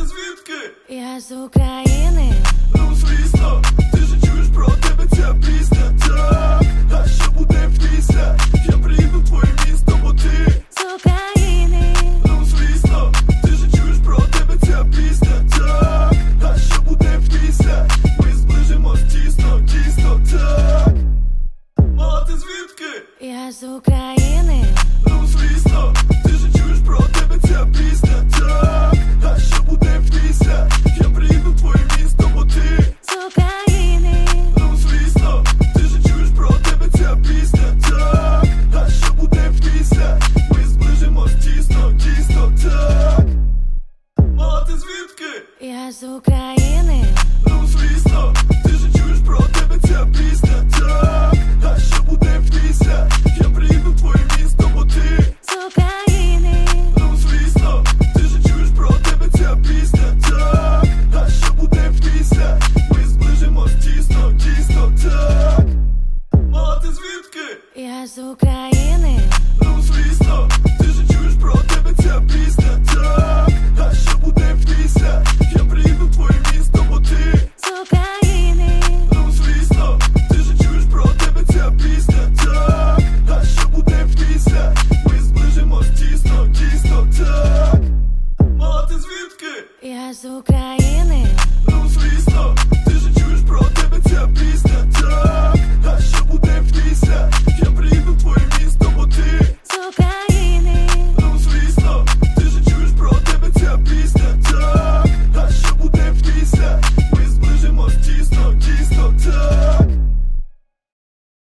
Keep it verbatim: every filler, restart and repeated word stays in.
звідки? Я з України. Ну звісно, ти ж чуєш про тебе ця пісня. Так, а що буде після? Я приїду в твоє місто, бо ти З України. Ну звісно, ти ж чуєш про тебе ця пісня. Так, а що буде після? Ми зближимось тісно, тісно, так. Мала, ти звідки? Я з України. Ну звісно, ти ж чуєш про тебе ця пісня. Так, а що буде після? Я приїду в твоє місто, бо ти З України. Ну звісно, ти ж чуєш про тебе ця пісня. Так, а що буде після? Ми зближимось тісно, тісно, так. Мала, ти звідки? Я з України. Ну